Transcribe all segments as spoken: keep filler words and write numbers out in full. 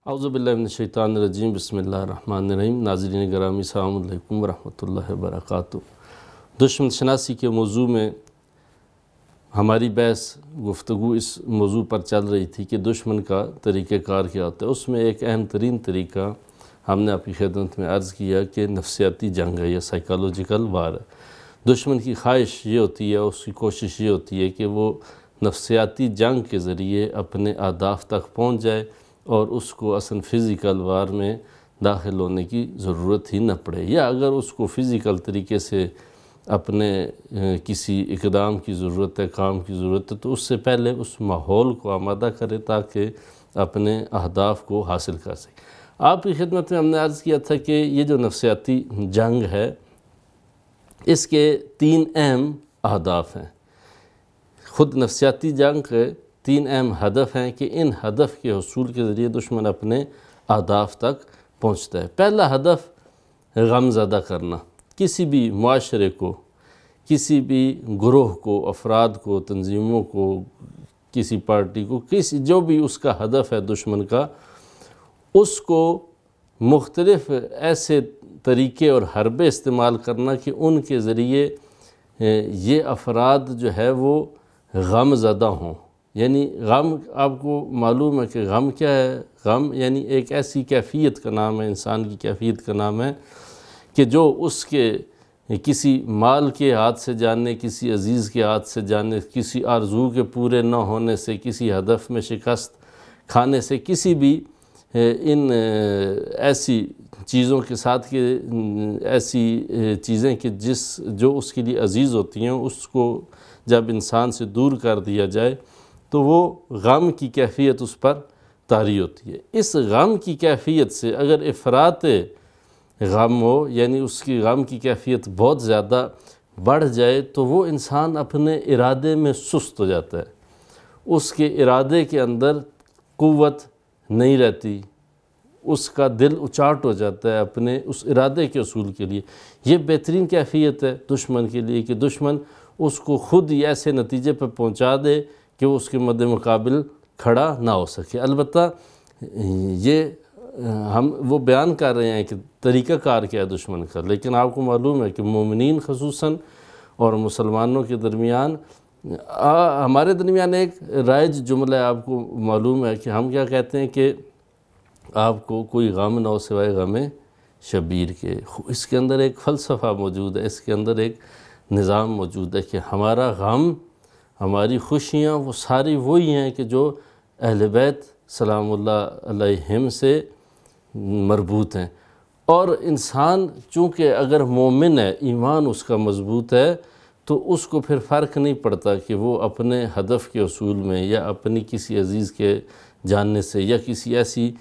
اعوذ باللہ من الشیطان الرجیم، بسم اللہ الرحمن الرحیم۔ ناظرین گرامی، السلام علیکم ورحمۃ اللہ وبرکاتہ۔ دشمن شناسی کے موضوع میں ہماری بحث گفتگو اس موضوع پر چل رہی تھی کہ دشمن کا طریقہ کار کیا ہوتا ہے۔ اس میں ایک اہم ترین طریقہ ہم نے آپ کی خدمت میں عرض کیا کہ نفسیاتی جنگ ہے یا سائیکالوجیکل وار ہے۔ دشمن کی خواہش یہ ہوتی ہے، اس کی کوشش یہ ہوتی ہے کہ وہ نفسیاتی جنگ کے ذریعے اپنے اہداف تک پہنچ جائے اور اس کو اصلا فزیکل وار میں داخل ہونے کی ضرورت ہی نہ پڑے، یا اگر اس کو فزیکل طریقے سے اپنے کسی اقدام کی ضرورت ہے، کام کی ضرورت ہے، تو اس سے پہلے اس ماحول کو آمادہ کرے تاکہ اپنے اہداف کو حاصل کر سکے۔ آپ کی خدمت میں ہم نے عرض کیا تھا کہ یہ جو نفسیاتی جنگ ہے اس کے تین اہم اہداف ہیں۔ خود نفسیاتی جنگ کے تین اہم ہدف ہیں کہ ان ہدف کے حصول کے ذریعے دشمن اپنے اہداف تک پہنچتا ہے۔ پہلا ہدف غم زدہ کرنا، کسی بھی معاشرے کو، کسی بھی گروہ کو، افراد کو، تنظیموں کو، کسی پارٹی کو، کسی جو بھی اس کا ہدف ہے دشمن کا، اس کو مختلف ایسے طریقے اور حربے استعمال کرنا کہ ان کے ذریعے یہ افراد جو ہے وہ غم زدہ ہوں۔ یعنی غم، آپ کو معلوم ہے کہ غم کیا ہے؟ غم یعنی ایک ایسی کیفیت کا نام ہے، انسان کی کیفیت کا نام ہے کہ جو اس کے کسی مال کے ہاتھ سے جانے، کسی عزیز کے ہاتھ سے جانے، کسی آرزو کے پورے نہ ہونے سے، کسی ہدف میں شکست کھانے سے، کسی بھی ان ایسی چیزوں کے ساتھ کہ ایسی چیزیں کہ جس جو اس کے لیے عزیز ہوتی ہیں، اس کو جب انسان سے دور کر دیا جائے تو وہ غم کی کیفیت اس پر طاری ہوتی ہے۔ اس غم کی کیفیت سے اگر افراط غم ہو، یعنی اس کی غم کی کیفیت بہت زیادہ بڑھ جائے، تو وہ انسان اپنے ارادے میں سست ہو جاتا ہے، اس کے ارادے کے اندر قوت نہیں رہتی، اس کا دل اچاٹ ہو جاتا ہے اپنے اس ارادے کے حصول کے لیے۔ یہ بہترین کیفیت ہے دشمن کے لیے کہ دشمن اس کو خود ہی ایسے نتیجے پر پہنچا دے کہ وہ اس کے مد مقابل کھڑا نہ ہو سکے۔ البتہ یہ ہم وہ بیان کر رہے ہیں کہ طریقہ کار کیا ہے دشمن کا، لیکن آپ کو معلوم ہے کہ مومنین خصوصاً اور مسلمانوں کے درمیان ہمارے درمیان ایک رائج جملہ ہے، آپ کو معلوم ہے کہ ہم کیا کہتے ہیں کہ آپ کو کوئی غم نہ ہو سوائے غم شبیر کے۔ اس کے اندر ایک فلسفہ موجود ہے، اس کے اندر ایک نظام موجود ہے کہ ہمارا غم، ہماری خوشیاں وہ ساری وہی ہیں کہ جو اہل بیت سلام اللہ علیہم سے مربوط ہیں۔ اور انسان چونکہ اگر مومن ہے، ایمان اس کا مضبوط ہے، تو اس کو پھر فرق نہیں پڑتا کہ وہ اپنے ہدف کے حصول میں یا اپنی کسی عزیز کے جاننے سے یا کسی ایسی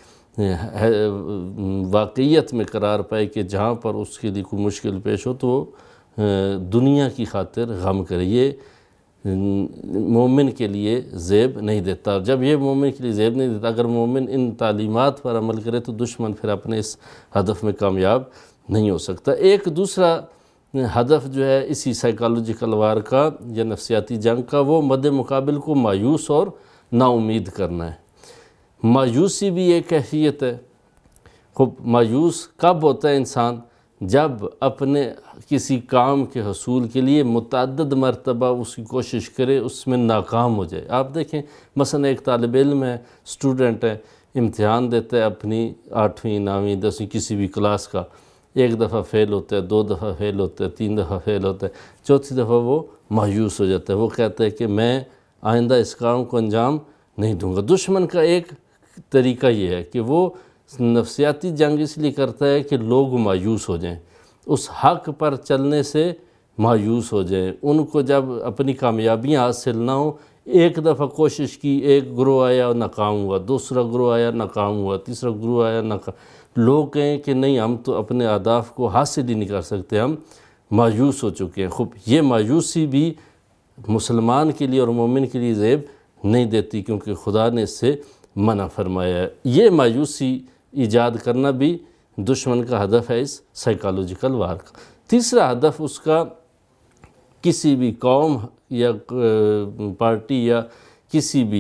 واقعیت میں قرار پائے کہ جہاں پر اس کے لیے کوئی مشکل پیش ہو تو وہ دنیا کی خاطر غم کرے۔ یہ مومن کے لیے زیب نہیں دیتا۔ جب یہ مومن کے لیے زیب نہیں دیتا، اگر مومن ان تعلیمات پر عمل کرے تو دشمن پھر اپنے اس ہدف میں کامیاب نہیں ہو سکتا۔ ایک دوسرا ہدف جو ہے اسی سائیکالوجیکل وار کا یا نفسیاتی جنگ کا، وہ مد مقابل کو مایوس اور نا امید کرنا ہے۔ مایوسی بھی ایک کیفیت ہے۔ خوب مایوس کب ہوتا ہے انسان؟ جب اپنے کسی کام کے حصول کے لیے متعدد مرتبہ اس کی کوشش کرے، اس میں ناکام ہو جائے۔ آپ دیکھیں مثلا ایک طالب علم ہے، اسٹوڈنٹ ہے، امتحان دیتا ہے اپنی آٹھویں، نویں، دسویں کسی بھی کلاس کا، ایک دفعہ فیل ہوتا ہے، دو دفعہ فیل ہوتا ہے، تین دفعہ فیل ہوتا ہے، چوتھی دفعہ وہ مایوس ہو جاتا ہے۔ وہ کہتا ہے کہ میں آئندہ اس کام کو انجام نہیں دوں گا۔ دشمن کا ایک طریقہ یہ ہے کہ وہ نفسیاتی جنگ اس لیے کرتا ہے کہ لوگ مایوس ہو جائیں، اس حق پر چلنے سے مایوس ہو جائیں، ان کو جب اپنی کامیابیاں حاصل نہ ہوں، ایک دفعہ کوشش کی، ایک گروہ آیا ناکام ہوا، دوسرا گروہ آیا ناکام ہوا، تیسرا گروہ آیا ناکام، لوگ کہیں کہ نہیں ہم تو اپنے اہداف کو حاصل ہی نہیں کر سکتے، ہم مایوس ہو چکے ہیں۔ خوب یہ مایوسی بھی مسلمان کے لیے اور مومن کے لیے زیب نہیں دیتی، کیونکہ خدا نے اس سے منع فرمایا ہے۔ یہ مایوسی ایجاد کرنا بھی دشمن کا ہدف ہے اس سائیکالوجیکل وار کا۔ تیسرا ہدف اس کا کسی بھی قوم یا پارٹی یا کسی بھی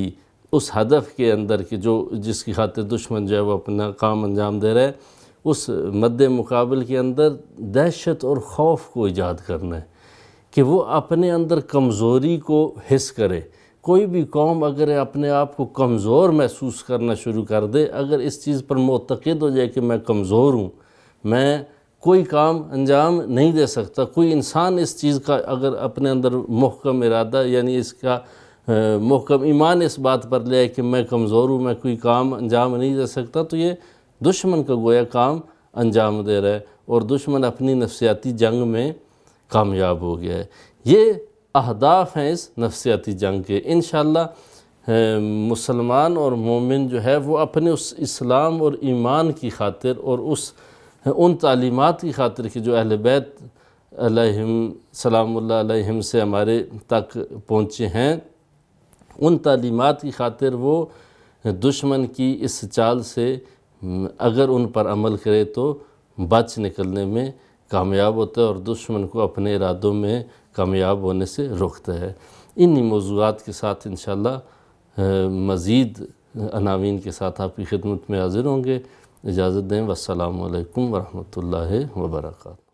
اس ہدف کے اندر کہ جو جس کی خاطر دشمن جو ہے وہ اپنا کام انجام دے رہا ہے، اس مد مقابل کے اندر دہشت اور خوف کو ایجاد کرنا ہے کہ وہ اپنے اندر کمزوری کو حس کرے۔ کوئی بھی قوم اگر اپنے آپ کو کمزور محسوس کرنا شروع کر دے، اگر اس چیز پر معتقد ہو جائے کہ میں کمزور ہوں، میں کوئی کام انجام نہیں دے سکتا، کوئی انسان اس چیز کا اگر اپنے اندر محکم ارادہ یعنی اس کا محکم ایمان اس بات پر لے کہ میں کمزور ہوں، میں کوئی کام انجام نہیں دے سکتا، تو یہ دشمن کا گویا کام انجام دے رہا ہے اور دشمن اپنی نفسیاتی جنگ میں کامیاب ہو گیا ہے۔ یہ اہداف ہیں اس نفسیاتی جنگ کے۔ انشاءاللہ مسلمان اور مومن جو ہے وہ اپنے اس اسلام اور ایمان کی خاطر اور اس ان تعلیمات کی خاطر کہ جو اہل بیت علیہم سلام اللہ علیہم سے ہمارے تک پہنچے ہیں، ان تعلیمات کی خاطر وہ دشمن کی اس چال سے اگر ان پر عمل کرے تو بچ نکلنے میں کامیاب ہوتا ہے اور دشمن کو اپنے ارادوں میں کامیاب ہونے سے روکتا ہے۔ انہی موضوعات کے ساتھ انشاءاللہ مزید عناوین کے ساتھ آپ کی خدمت میں حاضر ہوں گے۔ اجازت دیں، والسلام علیکم ورحمۃ اللہ وبرکاتہ۔